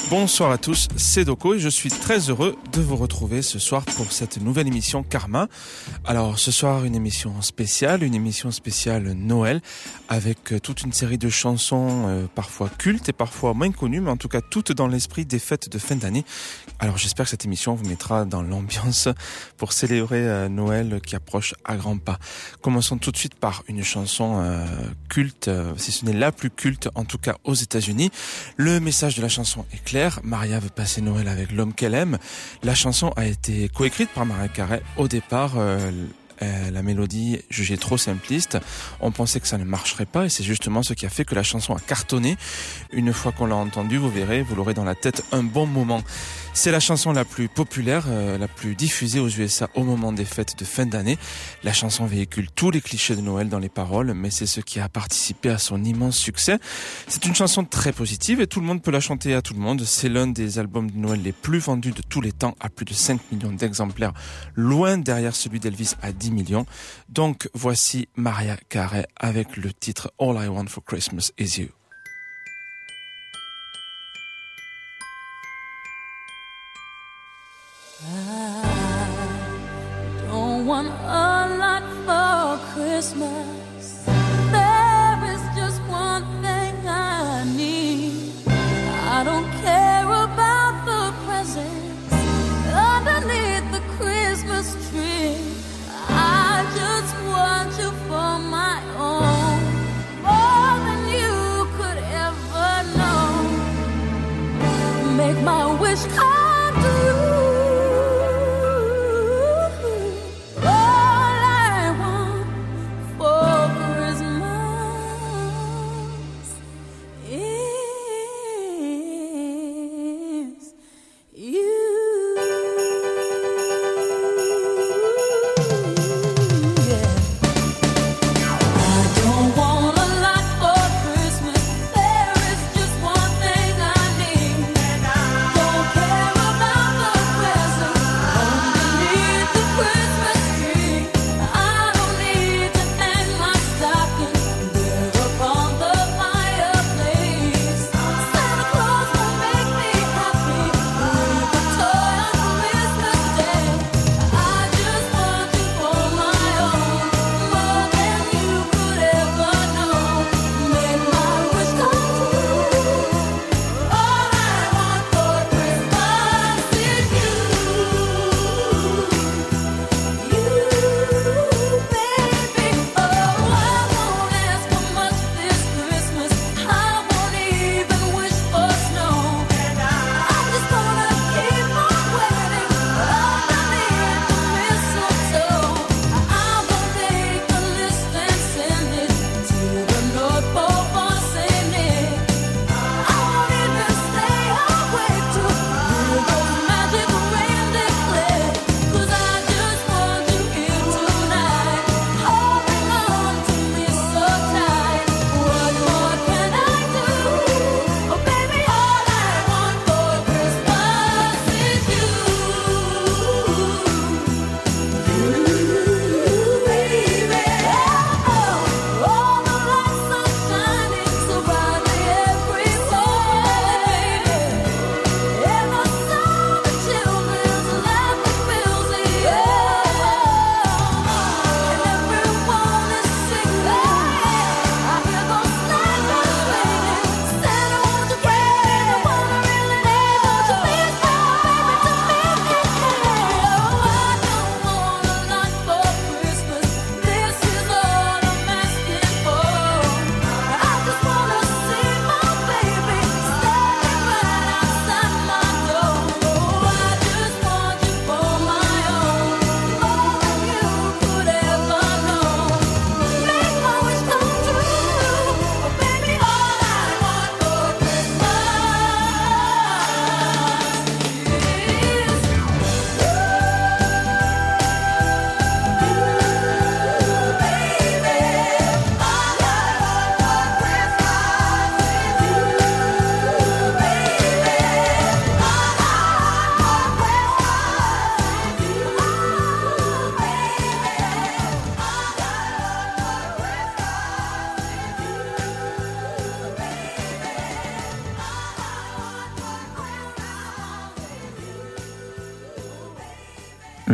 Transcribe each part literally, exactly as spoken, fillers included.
Bonsoir à tous, c'est Doko et je suis très heureux de vous retrouver ce soir pour cette nouvelle émission Karma. Alors ce soir, une émission spéciale, une émission spéciale Noël avec toute une série de chansons euh, parfois cultes et parfois moins connues, mais en tout cas toutes dans l'esprit des fêtes de fin d'année. Alors j'espère que cette émission vous mettra dans l'ambiance pour célébrer euh, Noël qui approche à grands pas. Commençons tout de suite par une chanson euh, culte, euh, si ce n'est la plus culte en tout cas aux États-Unis. Le message de la chanson est clair. Maria veut passer Noël avec l'homme qu'elle aime. La chanson a été coécrite par Mariah Carey. Au départ, euh, euh, la mélodie jugée trop simpliste. On pensait que ça ne marcherait pas et c'est justement ce qui a fait que la chanson a cartonné. Une fois qu'on l'a entendue, vous verrez, vous l'aurez dans la tête un bon moment. C'est la chanson la plus populaire, euh, la plus diffusée aux U S A au moment des fêtes de fin d'année. La chanson véhicule tous les clichés de Noël dans les paroles, mais c'est ce qui a participé à son immense succès. C'est une chanson très positive et tout le monde peut la chanter à tout le monde. C'est l'un des albums de Noël les plus vendus de tous les temps, à plus de cinq millions d'exemplaires, loin derrière celui d'Elvis à dix millions. Donc voici Mariah Carey avec le titre All I Want for Christmas Is You. I don't want a lot for Christmas. There is just one thing I need. I don't care about the presents underneath the Christmas tree. I just want you for my own, more than you could ever know. Make my wish come true. Oh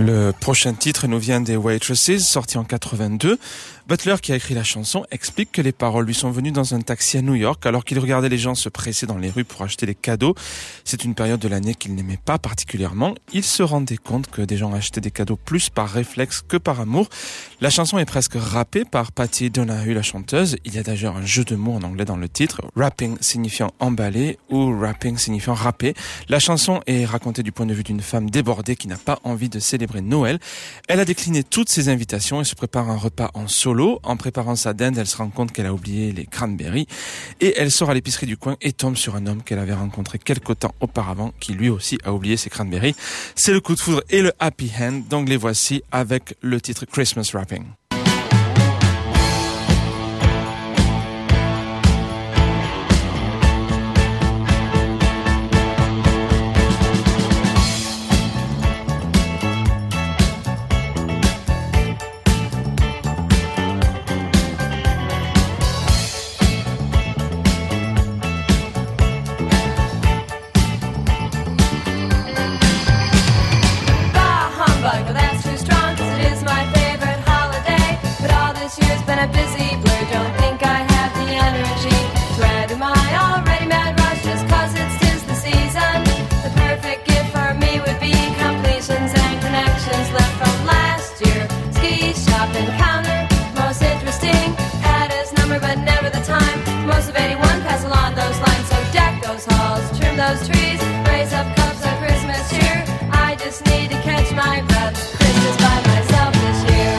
Le prochain titre nous vient des Waitresses, sorti en quatre-vingt-deux. Butler, qui a écrit la chanson, explique que les paroles lui sont venues dans un taxi à New York alors qu'il regardait les gens se presser dans les rues pour acheter des cadeaux. C'est une période de l'année qu'il n'aimait pas particulièrement. Il se rendait compte que des gens achetaient des cadeaux plus par réflexe que par amour. La chanson est presque rappée par Patty Donahue, la chanteuse. Il y a d'ailleurs un jeu de mots en anglais dans le titre, rapping signifiant emballer ou rapping signifiant rapper. La chanson est racontée du point de vue d'une femme débordée qui n'a pas envie de célébrer Noël. Elle a décliné toutes ses invitations et se prépare un repas en solo. En préparant sa dinde, elle se rend compte qu'elle a oublié les cranberries et elle sort à l'épicerie du coin et tombe sur un homme qu'elle avait rencontré quelque temps auparavant qui lui aussi a oublié ses cranberries. C'est le coup de foudre et le happy end, donc les voici avec le titre Christmas Wrapping. Those trees, raise up cups of Christmas cheer. I just need to catch my breath. Christmas by myself this year.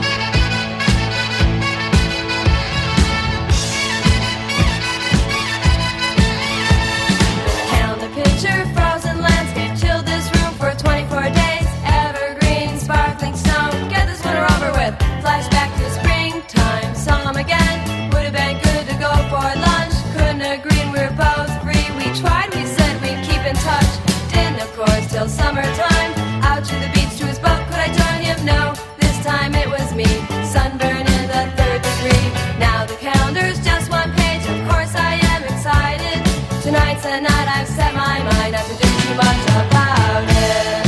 Count the picture, frozen landscape, chill this room for twenty-four days. Evergreen, sparkling snow, get this winter over with. Flashback to springtime, saw him again. Would have been good to go for lunch. Couldn't agree, and we were both free. We tried, we said we'd keep in touch. Didn't, of course, till summertime. Out to the beach to his boat, could I join him? No, this time it was me. Sunburn in the third degree. Now the calendar's just one page. Of course I am excited. Tonight's the night I've set my mind not to do too much about it.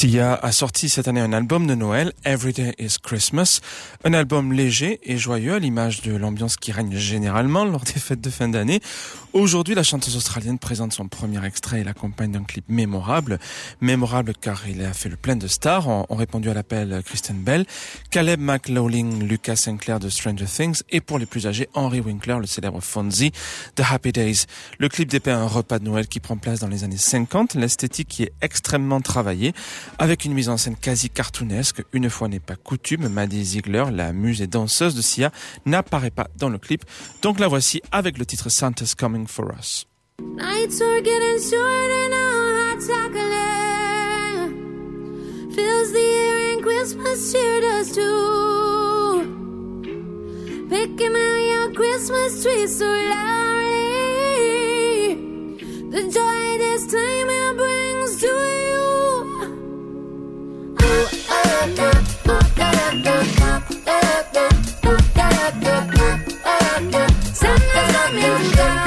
Sia a sorti cette année un album de Noël, Every Day is Christmas, un album léger et joyeux à l'image de l'ambiance qui règne généralement lors des fêtes de fin d'année. Aujourd'hui, la chanteuse australienne présente son premier extrait et l'accompagne d'un clip mémorable. Mémorable car il a fait le plein de stars, ont, ont répondu à l'appel Kristen Bell, Caleb McLaughlin, Lucas Sinclair de Stranger Things et pour les plus âgés, Henry Winkler, le célèbre Fonzie de Happy Days. Le clip dépeint un repas de Noël qui prend place dans les années cinquante, l'esthétique qui est extrêmement travaillée, avec une mise en scène quasi cartoonesque. Une fois n'est pas coutume, Maddie Ziegler, la muse et danseuse de Sia, n'apparaît pas dans le clip. Donc la voici avec le titre Santa's Coming for Us. Nights are getting shorter now, hot chocolate fills the air and Christmas cheer does too. Picking out your Christmas tree so loudly, the joy this time it brings to you. Santa's coming down.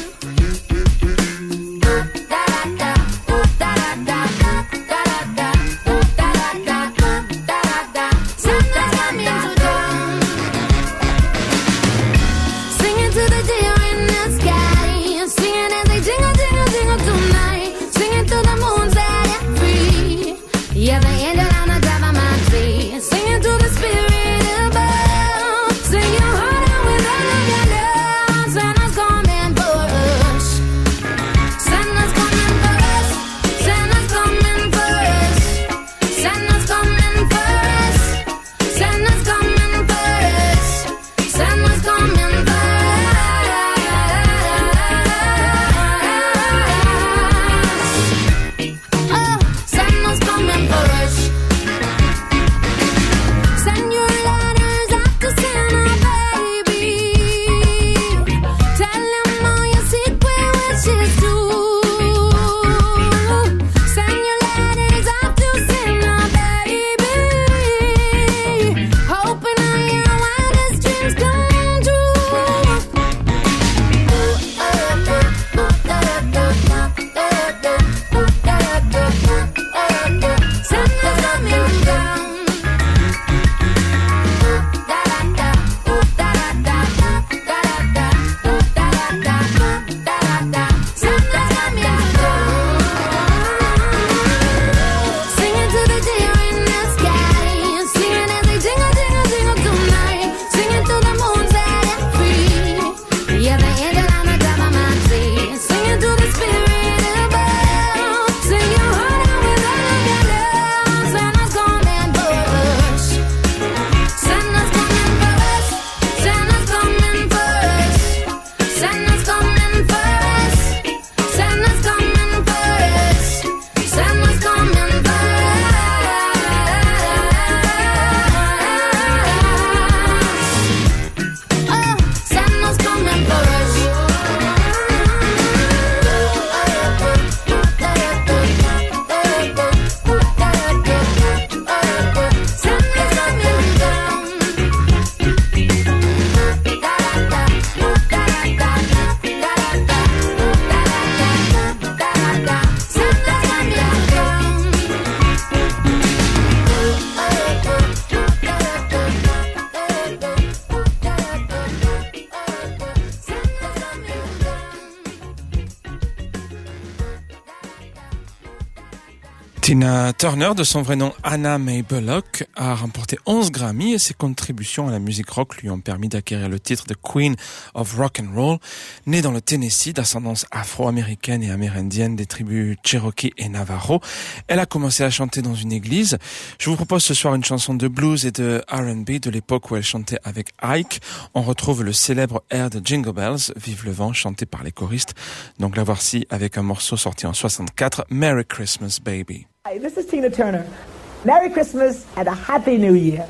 Tina Turner, de son vrai nom Anna Mae Bullock, a remporté onze Grammy et ses contributions à la musique rock lui ont permis d'acquérir le titre de Queen of Rock and Roll. Née dans le Tennessee, d'ascendance afro-américaine et amérindienne des tribus Cherokee et Navajo, elle a commencé à chanter dans une église. Je vous propose ce soir une chanson de blues et de R and B de l'époque où elle chantait avec Ike. On retrouve le célèbre air de Jingle Bells, Vive le vent, chanté par les choristes. Donc la voici avec un morceau sorti en soixante-quatre, Merry Christmas Baby. Hi, this is Tina Turner. Merry Christmas and a Happy New Year.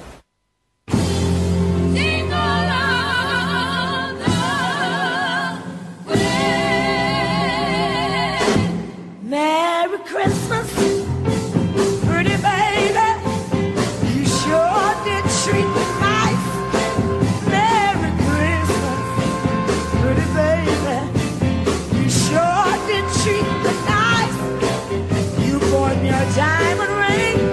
Merry Christmas, pretty baby. You sure did treat me nice. Merry Christmas, pretty baby. You sure did treat me nice. You bought me a diamond ring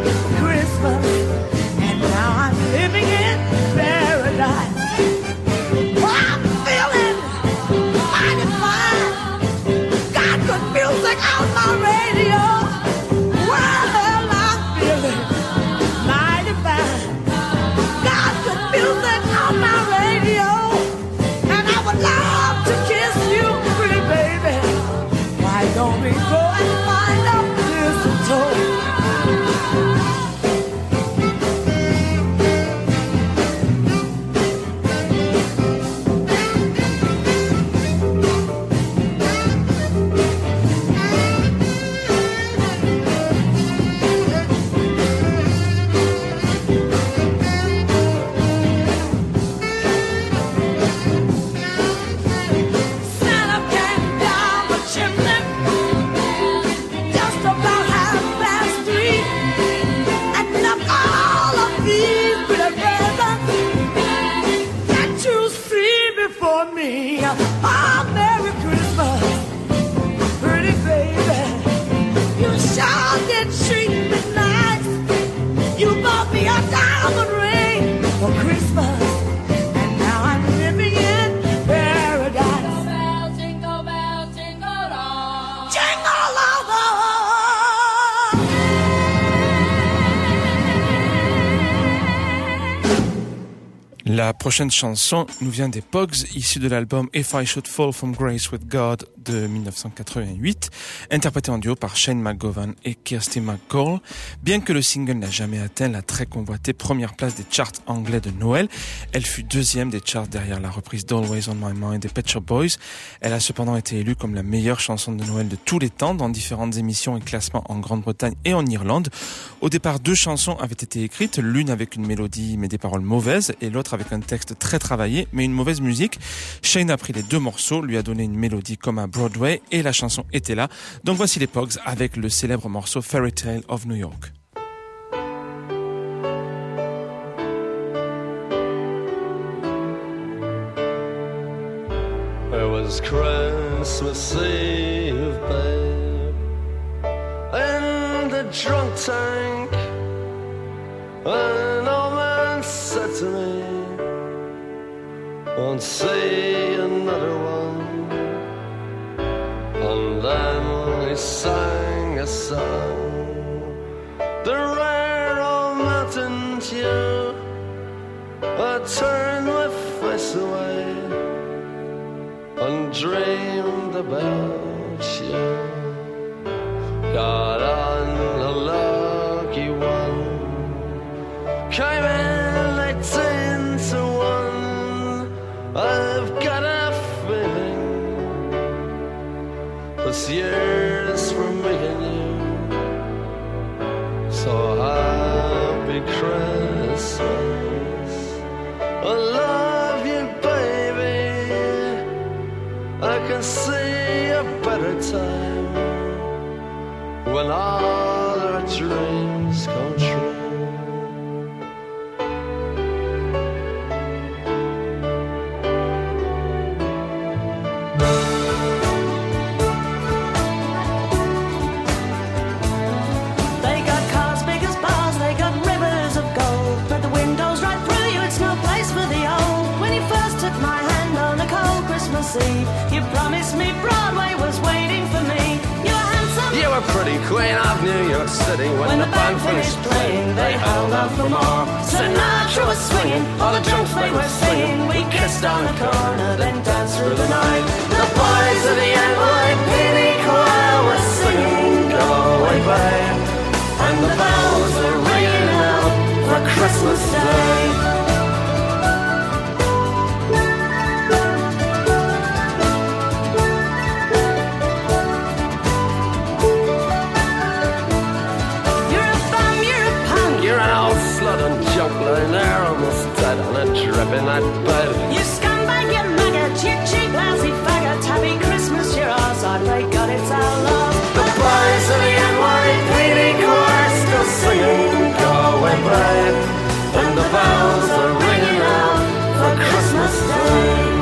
La prochaine chanson nous vient des Pogues, issue de l'album If I Should Fall From Grace With God de dix-neuf cent quatre-vingt-huit, interprété en duo par Shane McGowan et Kirsty McCall. Bien que le single n'a jamais atteint la très convoitée première place des charts anglais de Noël, elle fut deuxième des charts derrière la reprise d'Always On My Mind des Pet Shop Boys. Elle a cependant été élue comme la meilleure chanson de Noël de tous les temps dans différentes émissions et classements en Grande-Bretagne et en Irlande. Au départ, deux chansons avaient été écrites, l'une avec une mélodie mais des paroles mauvaises et l'autre avec un texte très travaillé mais une mauvaise musique. Shane a pris les deux morceaux, lui a donné une mélodie comme à Broadway et la chanson était là. Donc voici les Pogues avec le célèbre morceau Fairy Tale of New York. It was Christmas Eve, babe, in the drunk tank. An old man said to me, won't see another one. And then he sang a song, the rare old mountain dew. I turned my face away and dreamed about you. Got on a lucky one, came in eighteen to one. I've got a feeling this year's for me and you. So happy Christmas, I love you, baby. I can see a better time when all our dreams come true. You promised me Broadway was waiting for me. You were handsome, you were pretty, queen of New York City. When, when the the band band finished finished playing, they held out for more. Sinatra was swinging, all the drunks they were singing. We kissed on the corner, then danced through the night. The boys of the N Y P D choir were singing, Go Away Babe, and the bells were ringing out for Christmas Day. They're almost dead on a drip in that bed. You scumbag, you maggot, you cheap, lousy faggot. Happy Christmas, you're ours, I pray God it's our love. The boys of the N Y P D choir still singing Go Away Babe, and the bells are ringing out for Christmas Day.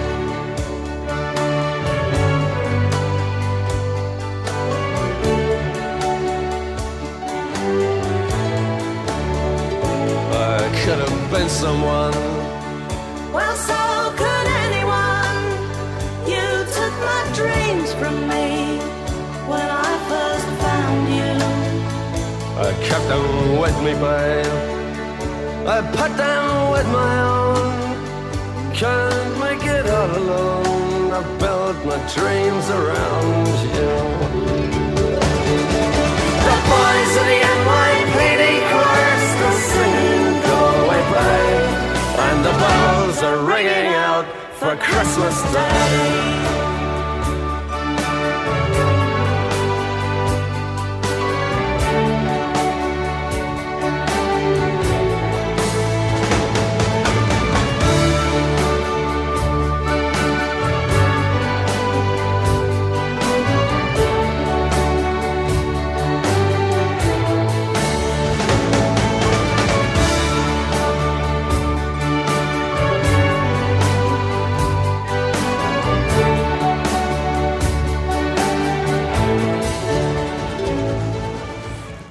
Could have been someone. Well, so could anyone. You took my dreams from me when I first found you. I kept them with me, babe. I put them with my own. Can't make it all alone. I built my dreams around you. The boys of the N Y P D choir still singing Go Away Babe, and the bells are ringing out for Christmas Day.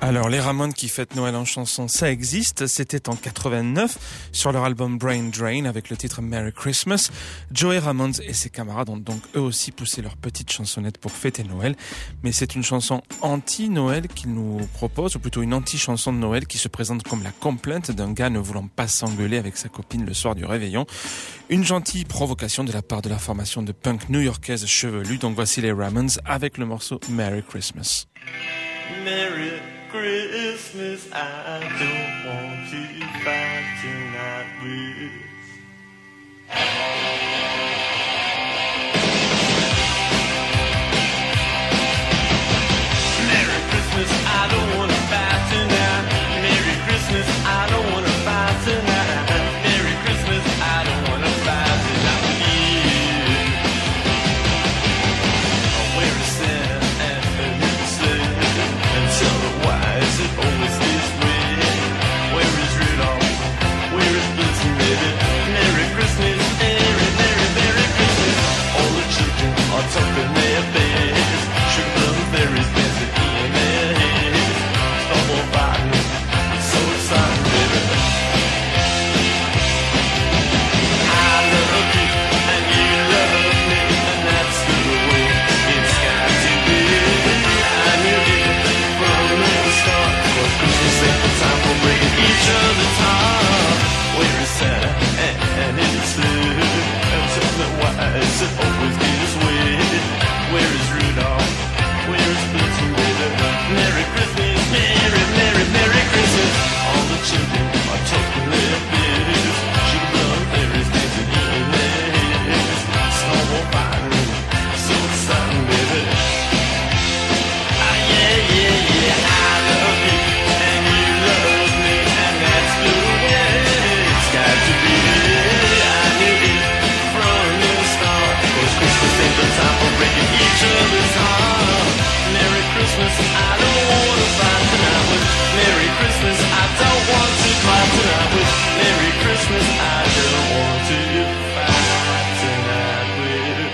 Alors, les Ramones qui fêtent Noël en chanson, ça existe. C'était en quatre-vingt-neuf sur leur album Brain Drain avec le titre Merry Christmas. Joey Ramones et ses camarades ont donc eux aussi poussé leur petite chansonnette pour fêter Noël. Mais c'est une chanson anti-Noël qu'ils nous proposent, ou plutôt une anti-chanson de Noël qui se présente comme la complainte d'un gars ne voulant pas s'engueuler avec sa copine le soir du réveillon. Une gentille provocation de la part de la formation de punk new-yorkaise chevelue. Donc voici les Ramones avec le morceau Merry Christmas. Merry Christmas, I don't want to fight tonight with. Merry Christmas, I don't want to fight tonight. Merry Christmas, I don't want to fight tonight. Merry Christmas, I don't want to fight tonight with you. Where is Santa and his sleigh? And tell me why is it always this way? Where is Rudolph? Where is Blitzen, baby? Merry Christmas, Merry, Merry, Merry Christmas. All the children are tucking their beds. Sugar plum fairies dancing in their heads. Snowball fighting, it's so exciting, baby. I love you and you love me, and that's the way it's got to be. I knew it from the start. Was Christmas ain't the time for breaking each other's heart. Where is Santa and, and his sleigh? And tell me why is it always this way? Where is Rudolph? Where is Blitzen, baby? Merry Christmas, Merry, Merry, Merry Christmas. All the children are talking their biz. Sugar plum fairies dancing in their heads. Snowball fighting, so exciting, baby. Ah, yeah, yeah, yeah, I love you, and you love me, and that's the way it's got to be. I knew it from the start, 'cause Christmas ain't the time for breaking each other's heart. Merry Christmas, I don't want to fight tonight with. Merry Christmas, I don't want to fight tonight with. Merry Christmas, I don't want to fight tonight with.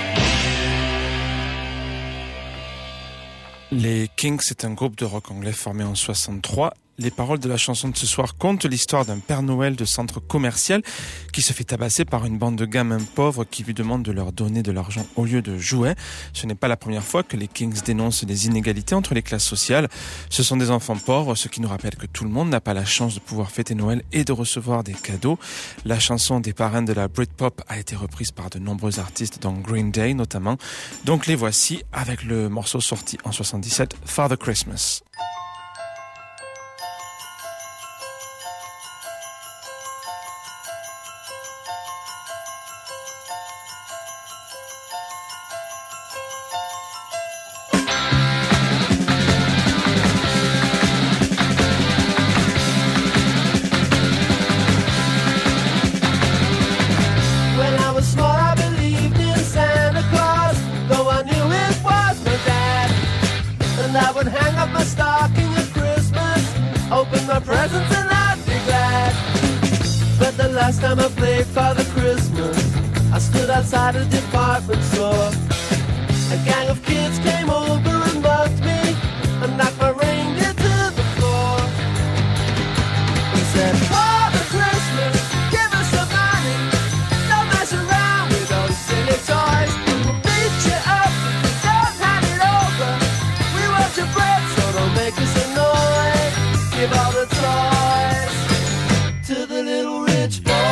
Les Kings, c'est un groupe de rock anglais formé en soixante-trois. Les paroles de la chanson de ce soir content l'histoire d'un Père Noël de centre commercial qui se fait tabasser par une bande de gamins pauvres qui lui demandent de leur donner de l'argent au lieu de jouets. Ce n'est pas la première fois que les Kings dénoncent les inégalités entre les classes sociales. Ce sont des enfants pauvres, ce qui nous rappelle que tout le monde n'a pas la chance de pouvoir fêter Noël et de recevoir des cadeaux. La chanson des parrains de la Britpop a été reprise par de nombreux artistes dont Green Day notamment. Donc les voici avec le morceau sorti en soixante-dix-sept, Father Christmas. When I was small, I believed in Santa Claus, though I knew it was my dad. And I would hang up my stocking at Christmas, open my presents and I'd be glad. But the last time I played Father Christmas, I stood outside a department store. A gang of kids came over and mugged me and knocked my reindeer to the floor. He said, Father Christmas, give us some money. Don't mess around with those silly toys. We'll beat you up if you don't hand it over. We want your bread, so don't make us annoy. Give all the toys to the little rich boy.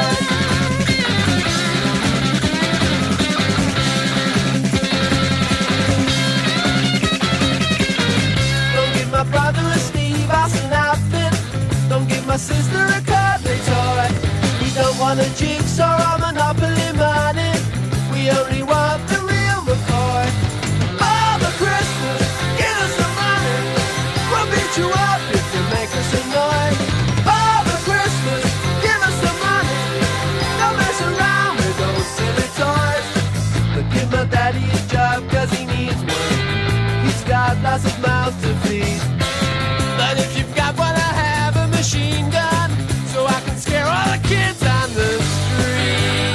Don't give my brother a Steve Austin outfit. Don't give my sister a cuddly toy. We don't want a jigsaw or Monopoly money. We only want the real McCoy. Father Christmas, give us some money. We'll beat you up if you make us annoy. Father Christmas, give us some money. Don't mess around with those silly toys. But give my daddy a job 'cause he needs one. He's got lots of mouths to feed. But if you've got one, I have a machine gun, so I can scare all the kids on the street.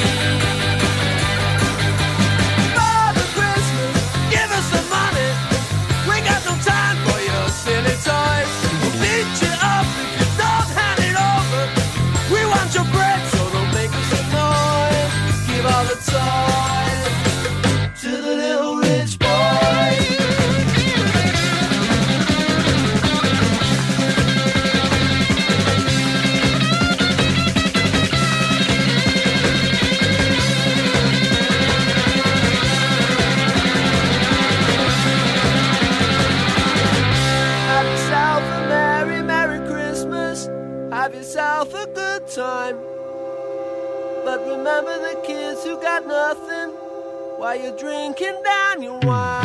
have yourself a good time. But remember the kids who got nothing while you're drinking down your wine.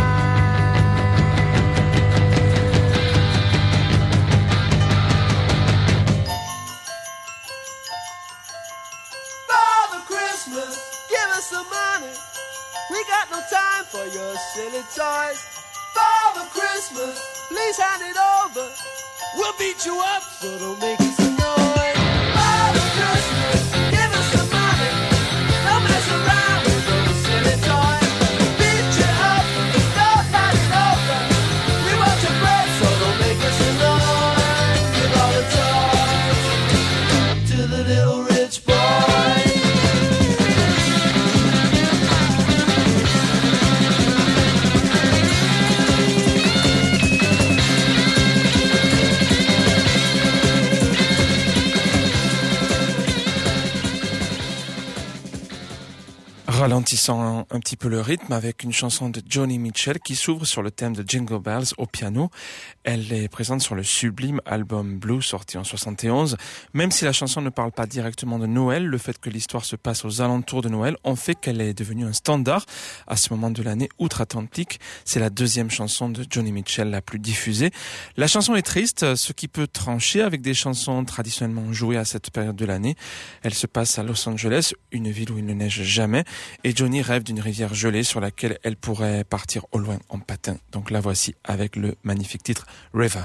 Father Christmas, give us some money. We got no time for your silly toys. Father Christmas, please hand it over. We'll beat you up, so don't make us annoyed. Father Christmas, give us some money. Don't mess around with those silly toys. We'll beat you up, don't hand it over. We want your bread, so don't make us annoyed. Give all the toys to the little rich boy. Ralentissant un, un petit peu le rythme avec une chanson de Joni Mitchell qui s'ouvre sur le thème de Jingle Bells au piano. Elle est présente sur le sublime album Blue sorti en soixante et onze. Même si la chanson ne parle pas directement de Noël, le fait que l'histoire se passe aux alentours de Noël en fait qu'elle est devenue un standard à ce moment de l'année outre-Atlantique. C'est la deuxième chanson de Joni Mitchell la plus diffusée. La chanson est triste, ce qui peut trancher avec des chansons traditionnellement jouées à cette période de l'année. Elle se passe à Los Angeles, une ville où il ne neige jamais. Et Joni rêve d'une rivière gelée sur laquelle elle pourrait partir au loin en patin. Donc la voici avec le magnifique titre River.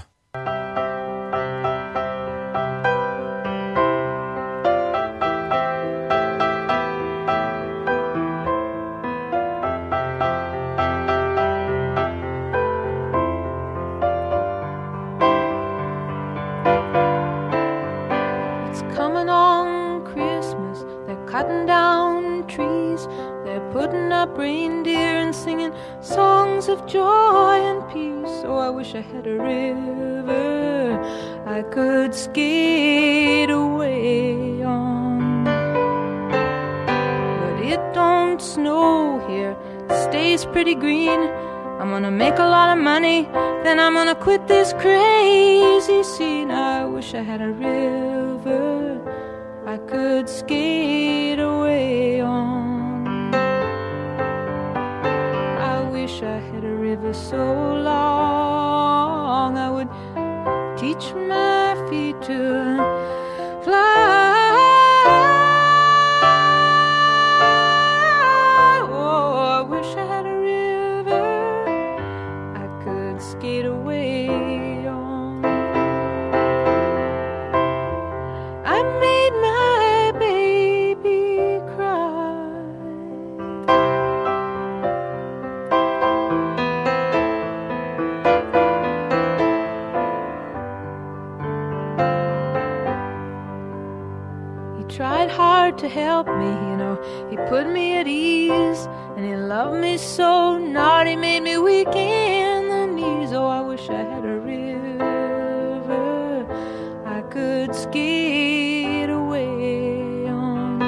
It's coming on Christmas. They're cutting down trees. They're putting up reindeer and singing songs of joy and peace. Oh, I wish I had a river I could skate away on. But it don't snow here, it stays pretty green. I'm gonna make a lot of money, then I'm gonna quit this crazy scene. I wish I had a river I could skate away on. I wish I had a river so long I would teach my feet to fly. Oh, I wish I had a river I could skate away on. I made my baby cry. He tried hard to help me, you know. He put me at ease, and he loved me so. Not he made me weak in the knees. Oh, I wish I had a river I could skate away on.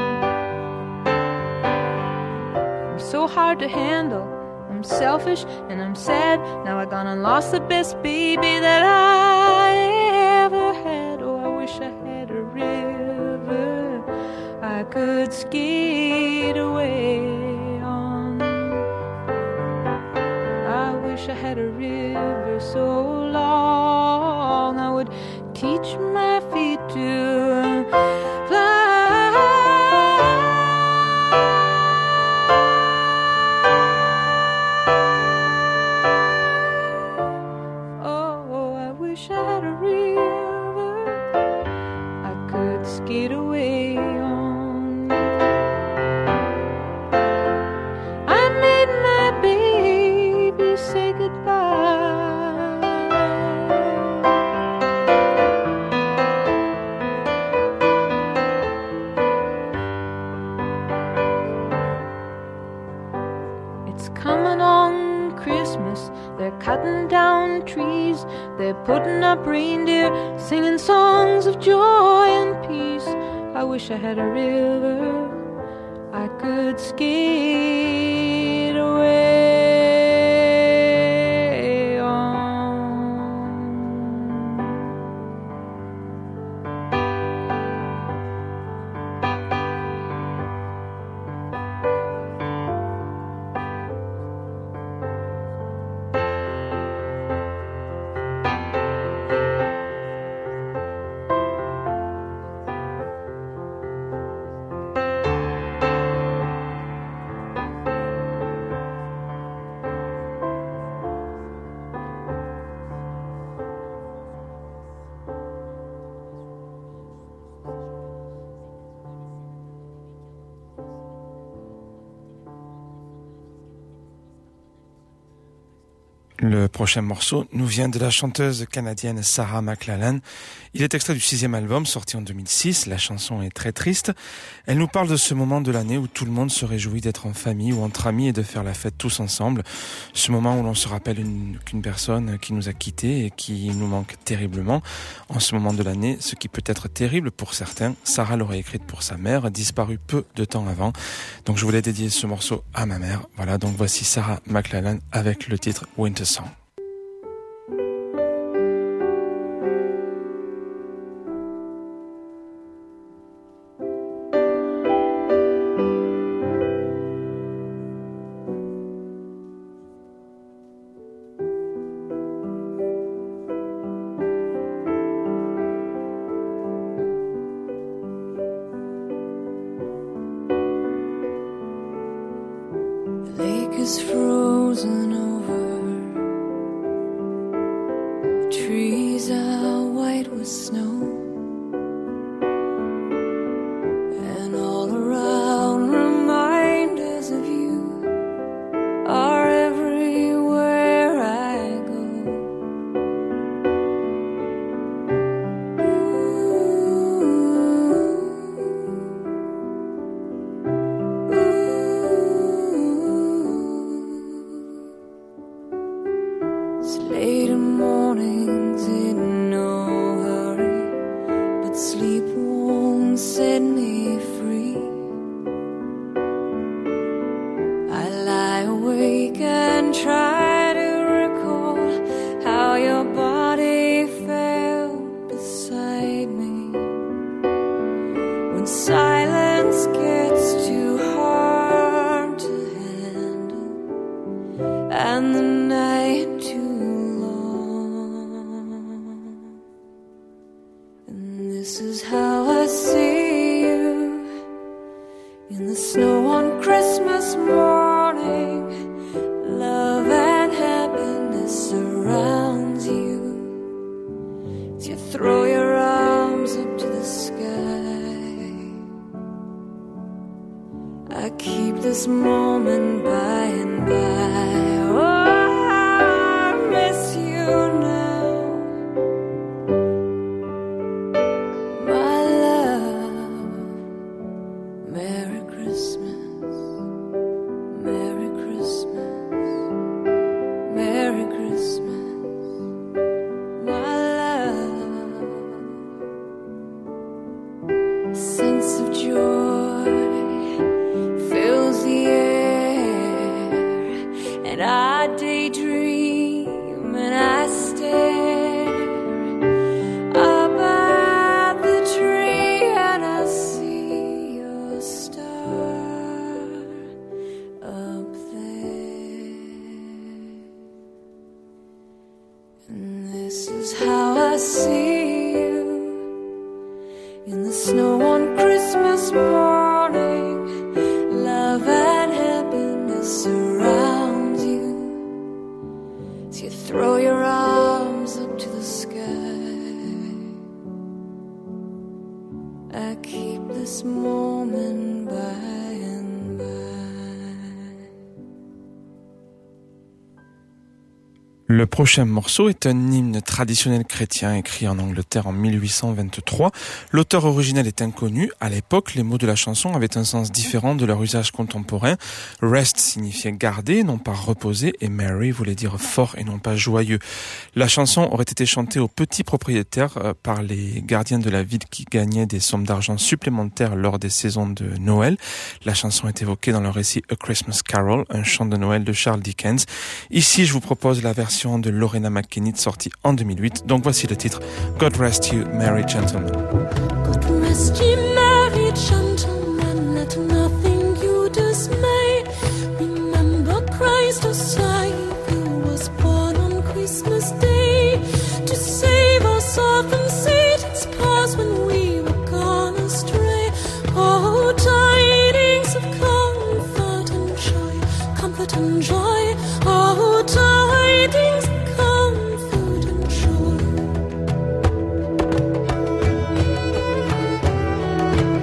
I'm so hard to handle. I'm selfish and I'm sad. Now I gone and lost the best baby that I ever had. Oh, I wish I had a river I could skate away on. I wish I had a river so long I would teach my feet to fly. Oh, I wish I had a river I could skate away on. I made my baby say goodbye. It's coming on Christmas. They're cutting down trees. They're putting up reindeer, singing songs of joy and peace. I wish I had a river I could skate away on. Le prochain morceau nous vient de la chanteuse canadienne Sarah McLachlan. Il est extrait du sixième album sorti en deux mille six. La chanson est très triste. Elle nous parle de ce moment de l'année où tout le monde se réjouit d'être en famille ou entre amis et de faire la fête tous ensemble. Ce moment où l'on se rappelle une, qu'une personne qui nous a quittés et qui nous manque terriblement. En ce moment de l'année, ce qui peut être terrible pour certains, Sarah l'aurait écrite pour sa mère, disparue peu de temps avant. Donc je voulais dédier ce morceau à ma mère. Voilà, donc voici Sarah McLachlan avec le titre Winter Song. Is frozen over. The trees are white with snow, and all around reminders of you are everywhere I go. Ooh. It's late in mornings in no hurry, but sleep won't set me free. I lie awake and try to recall how your body felt beside me when silence gets too hard to handle and the night too This is how I see you in the snow on Christmas morning. Love and happiness surrounds you as you throw your arms up to the sky. I keep this moment by and by. Oh, I miss you now. Le prochain morceau est un hymne traditionnel chrétien écrit en Angleterre en mille huit cent vingt-trois. L'auteur originel est inconnu. À l'époque, les mots de la chanson avaient un sens différent de leur usage contemporain. Rest signifiait garder, non pas reposer, et merry voulait dire fort et non pas joyeux. La chanson aurait été chantée aux petits propriétaires euh, par les gardiens de la ville qui gagnaient des sommes d'argent supplémentaires lors des saisons de Noël. La chanson est évoquée dans le récit A Christmas Carol, un chant de Noël de Charles Dickens. Ici, je vous propose la version de Lorena McKennitt sortie en deux mille huit. Donc voici le titre God Rest You, Merry Gentlemen. God rest ye, merry gentlemen, let nothing you dismay. Remember Christ our Savior was born on Christmas Day to save us all from Satan's paws when we were gone astray. Oh, tidings of comfort and joy, comfort and joy. Oh, tidings of comfort and joy.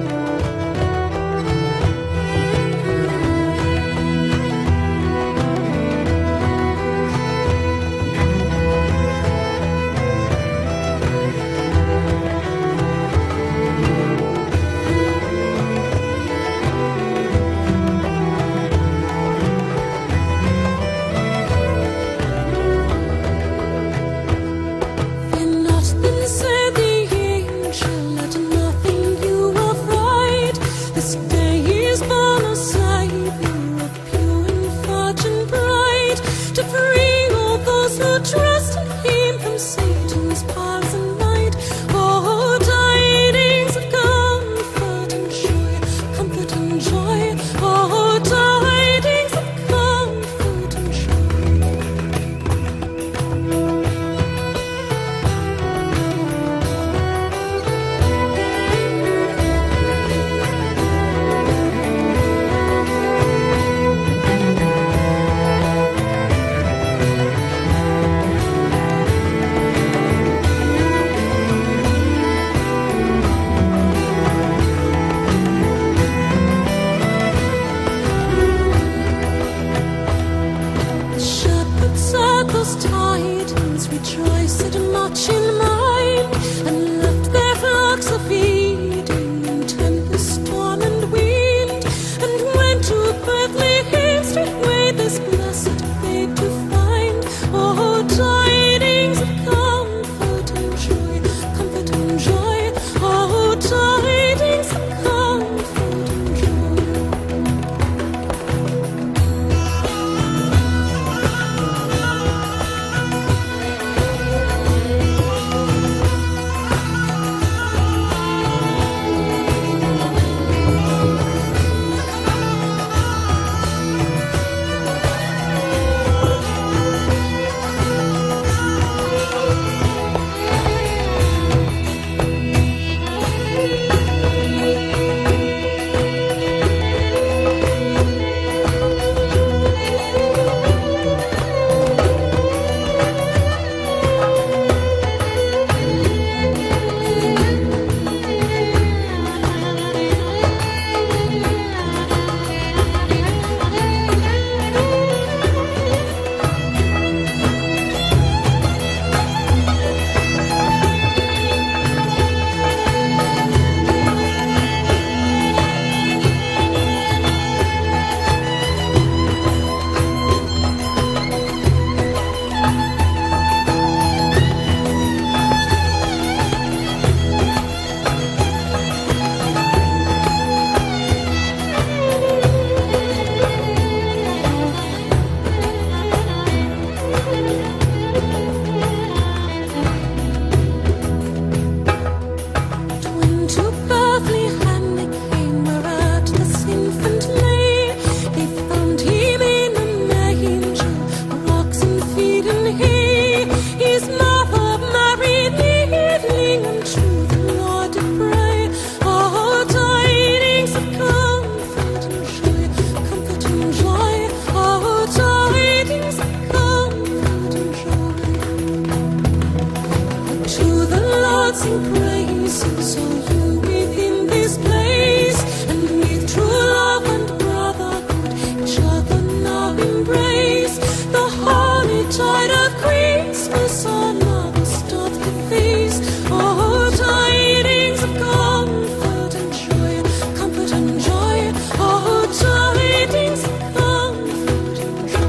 hearts in praise. So you within this place, and with true love and brotherhood, each other now embrace. The holy tide of Christmas on August of the feast. Oh, tidings of comfort and joy, comfort and joy. Oh, tidings of comfort and joy.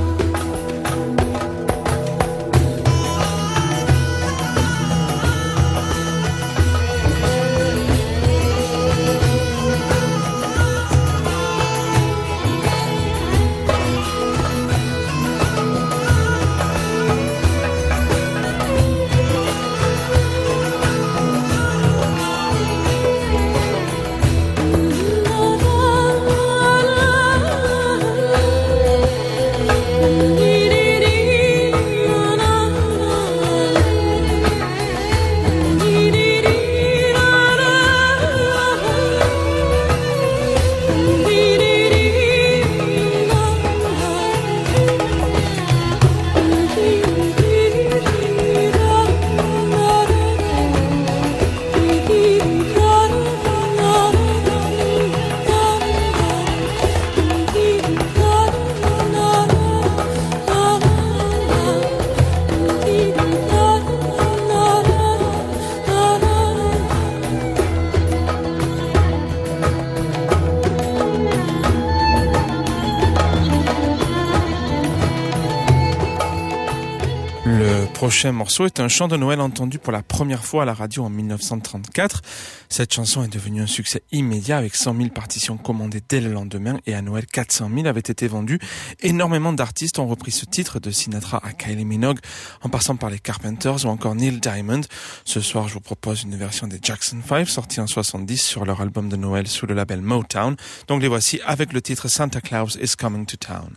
Le prochain morceau est un chant de Noël entendu pour la première fois à la radio en dix-neuf cent trente-quatre. Cette chanson est devenue un succès immédiat avec cent mille partitions commandées dès le lendemain et à Noël quatre cent mille avaient été vendues. Énormément d'artistes ont repris ce titre de Sinatra à Kylie Minogue en passant par les Carpenters ou encore Neil Diamond. Ce soir, je vous propose une version des Jackson five sortie en soixante-dix sur leur album de Noël sous le label Motown. Donc les voici avec le titre Santa Claus is Coming to Town.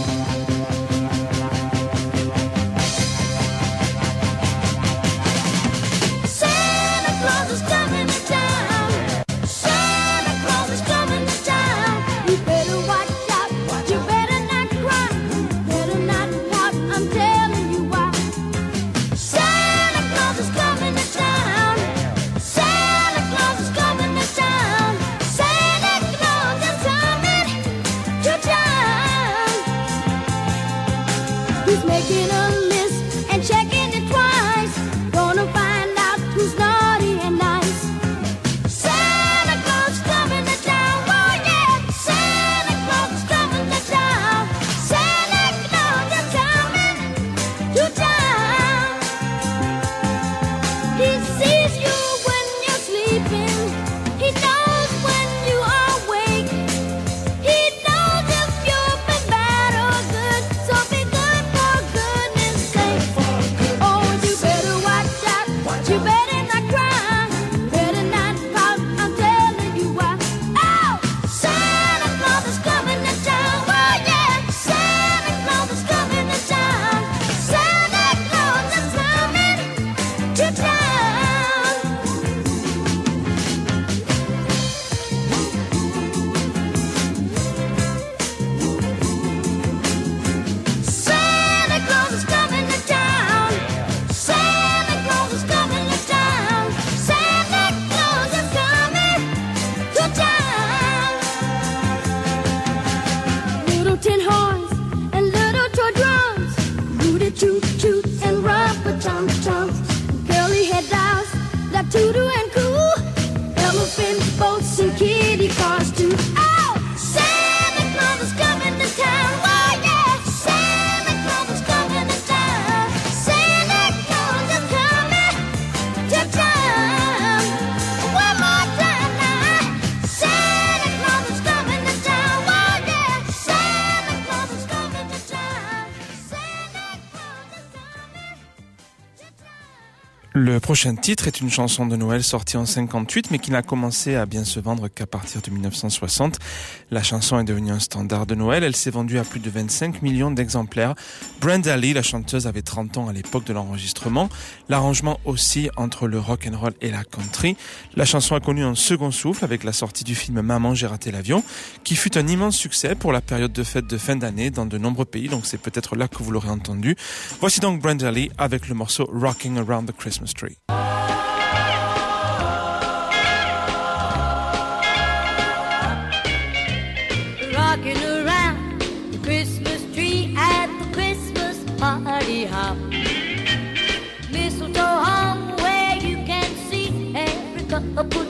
He's making a list and checking it twice. Gonna find out who's naughty and nice. Santa Claus coming to town, oh yeah. Santa Claus is coming to town. Santa Claus is coming to town. He sees you when you're sleeping. He knows when you are awake. He knows if you've been bad or good. So be good for goodness sake. Oh, you better watch out. You better not cry. Better not pout. I'm telling you why. Oh, Santa Claus is coming to town. Oh yeah, Santa Claus is coming to town. Santa Claus is coming to town. Santa Claus is coming to town. Santa Claus is coming to town. Santa Claus is coming to town. Little tin horns and little toy drums, rooty toot toot and rubber tum tums, curly head dolls that toodle and coo, elephant boats and kitty cars too. Oh, Santa Claus is coming to town. Oh yeah, Santa Claus is coming to town. Santa Claus is coming to town. One more time now. Santa Claus is coming to town. Oh yeah, Santa Claus is coming to town. Santa Claus is coming to town. Le prochain titre est une chanson de Noël sortie en cinquante-huit mais qui n'a commencé à bien se vendre qu'à partir de dix-neuf cent soixante. La chanson est devenue un standard de Noël, elle s'est vendue à plus de vingt-cinq millions d'exemplaires. Brenda Lee, la chanteuse, avait trente ans à l'époque de l'enregistrement. L'arrangement aussi entre le rock and roll et la country. La chanson a connu un second souffle avec la sortie du film Maman, j'ai raté l'avion, qui fut un immense succès pour la période de fête de fin d'année dans de nombreux pays, donc c'est peut-être là que vous l'aurez entendu. Voici donc Brenda Lee avec le morceau Rocking Around the Christmas Tree. Santa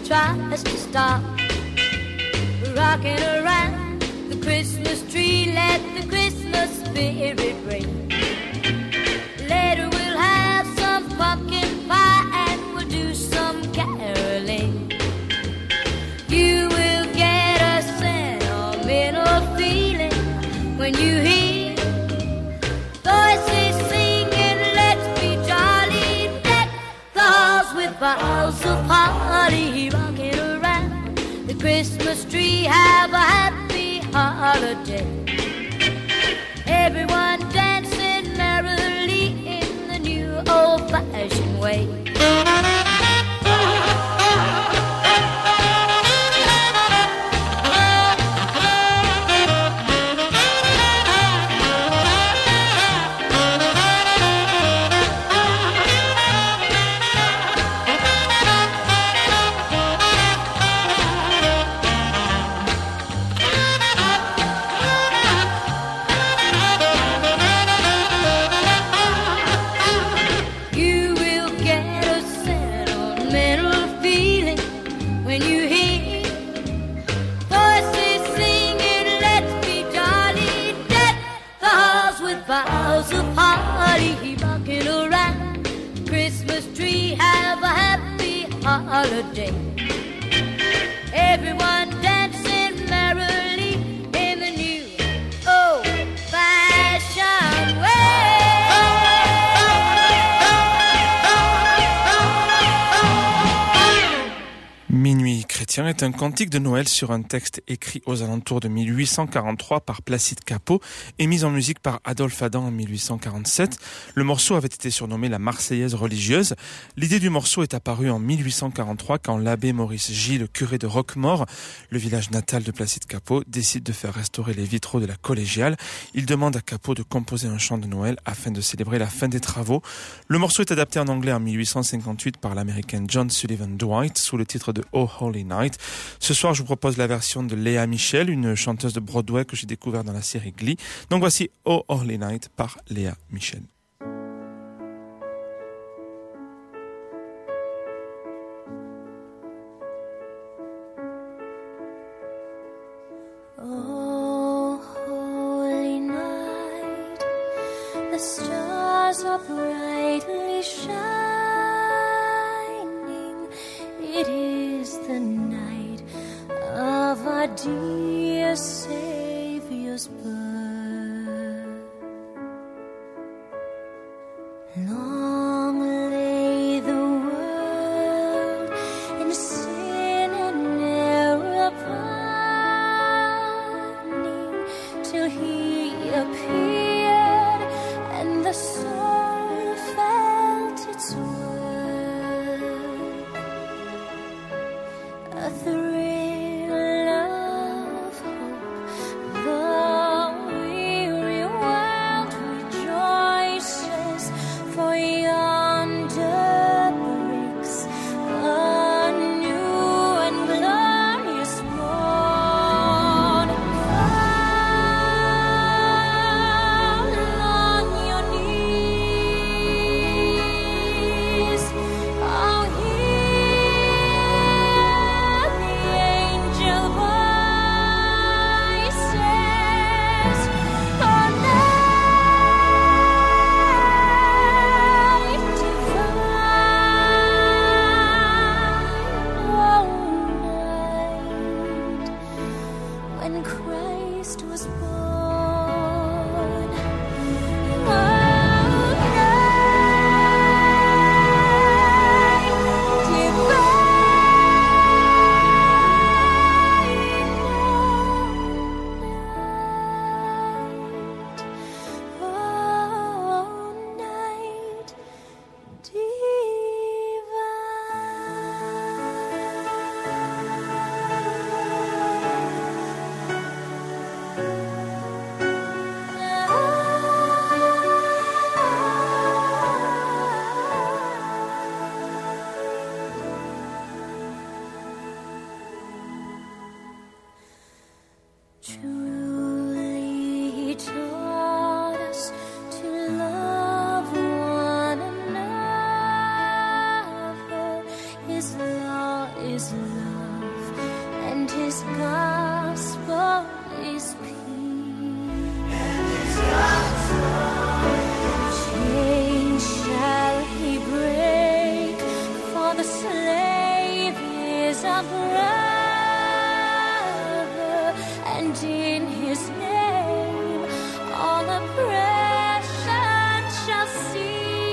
tries to stop rocking around the Christmas tree. Let the Christmas spirit ring. Later we'll have some pumpkin pie and we'll do some caroling. You will get a sentimental feeling when you hear voices singing, let's be jolly, deck the halls with boughs of holly, rocking around the Christmas tree. Have a happy holiday. Everyone dancing merrily in the new old-fashioned way. Boughs of holly, rocking around Christmas tree. Have a happy holiday. Everyone dancing merrily in the new old-fashioned way. Minuit chrétien est un cantique de Noël sur un texte écrit aux alentours de mille huit cent quarante-trois par Placide Cappeau et mis en musique par Adolphe Adam en mille huit cent quarante-sept. Le morceau avait été surnommé la Marseillaise religieuse. L'idée du morceau est apparue en mille huit cent quarante-trois quand l'abbé Maurice Gilles, curé de Roquemort, le village natal de Placide Cappeau, décide de faire restaurer les vitraux de la collégiale. Il demande à Cappeau de composer un chant de Noël afin de célébrer la fin des travaux. Le morceau est adapté en anglais en mille huit cent cinquante-huit par l'américaine John Sullivan Dwight sous le titre de Oh Holy Night. Ce soir, je vous propose la version de Léa Michel, une chanteuse de Broadway que j'ai découvert dans la série Glee. Donc voici Oh Holy Night par Léa Michel. Oh, holy night, the stars are brightly shining. It is the night of our dear Savior's birth. Long lay the world in sin and error pining, till He appeared and the soul felt its worth. A thrill of hope, the weary world rejoices, for yonder breaks a new and glorious morn. Fall on your knees, oh, hear the angel voices. Oh, night divine, oh, night when Christ was born. Oh, night divine, oh, night Truly He taught us to love one another. His law is love, and his gospel is peace. And his gospel, chains shall he break, for the slave is a brother, and in his name all oppression shall cease.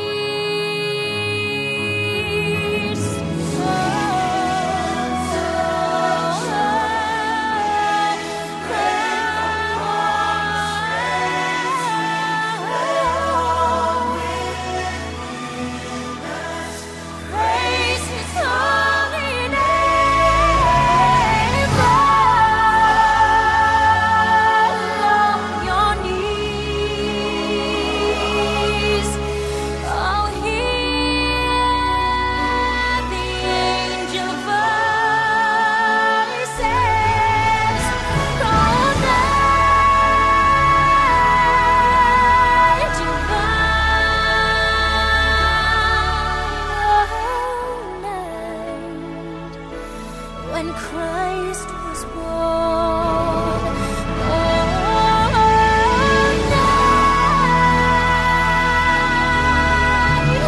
Praise his holy name. Fall on your knees. Oh, hear the angel voices. Call night divine. When Christ was born, oh, night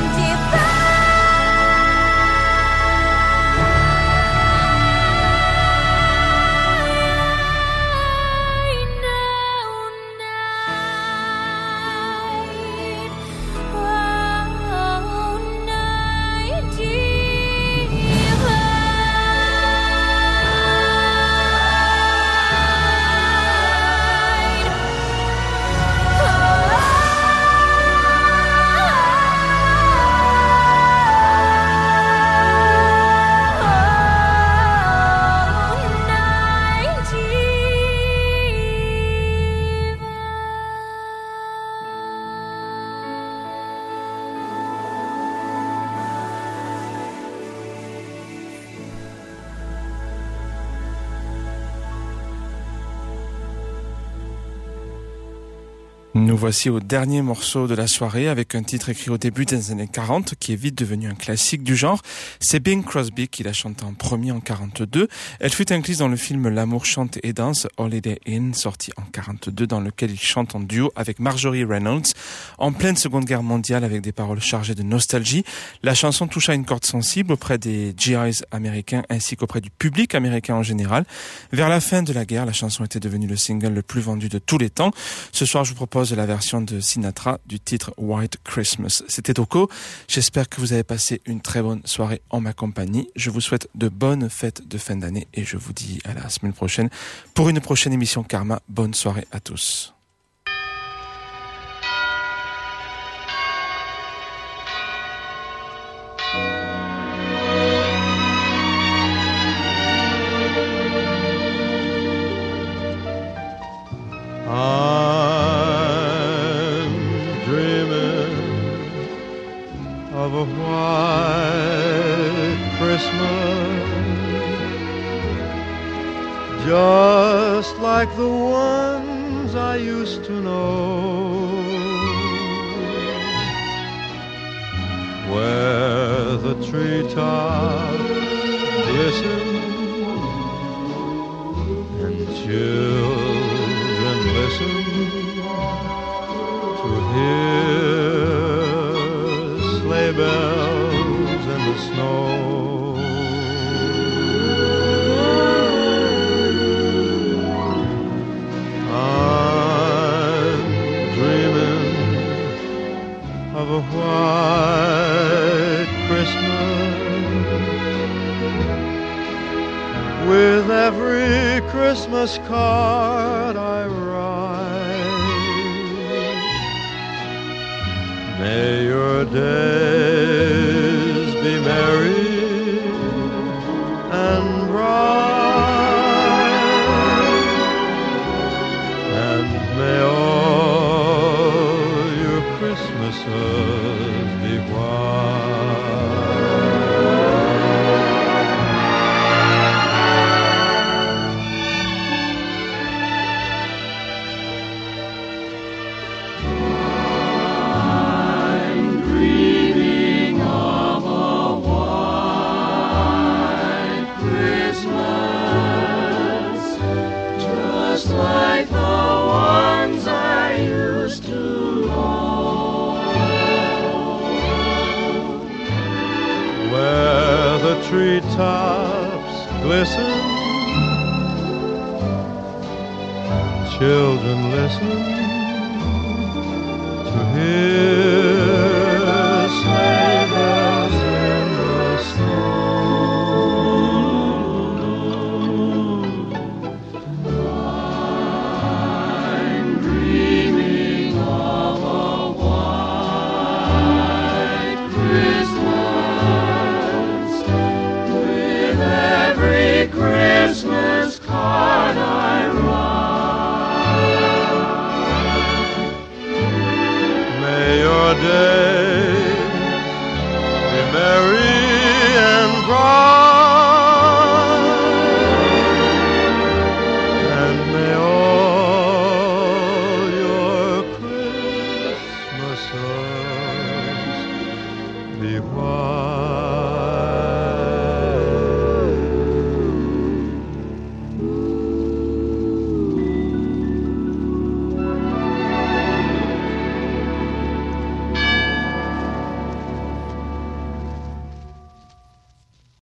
divine, oh, night Nous voici au dernier morceau de la soirée avec un titre écrit au début des années quarante qui est vite devenu un classique du genre. C'est Bing Crosby qui l'a chanté en premier en quarante-deux. Elle fut incluse dans le film L'amour chante et danse, Holiday Inn, sorti en quarante-deux, dans lequel il chante en duo avec Marjorie Reynolds. En pleine Seconde Guerre mondiale avec des paroles chargées de nostalgie, la chanson toucha une corde sensible auprès des G Is américains ainsi qu'auprès du public américain en général. Vers la fin de la guerre, la chanson était devenue le single le plus vendu de tous les temps. Ce soir, je vous propose la version de Sinatra du titre White Christmas. C'était Toko. J'espère que vous avez passé une très bonne soirée en ma compagnie. Je vous souhaite de bonnes fêtes de fin d'année et je vous dis à la semaine prochaine pour une prochaine émission Karma. Bonne soirée à tous. I'm dreaming of a white Christmas, just like the ones I used to know, where the treetops glisten and children listen to hear sleigh bells in the snow. I'm dreaming of a white Christmas, with every Christmas card I write. May your days be merry and bright, and may all your Christmases be white. I'm dreaming of a white treetops glisten. Children listen to hear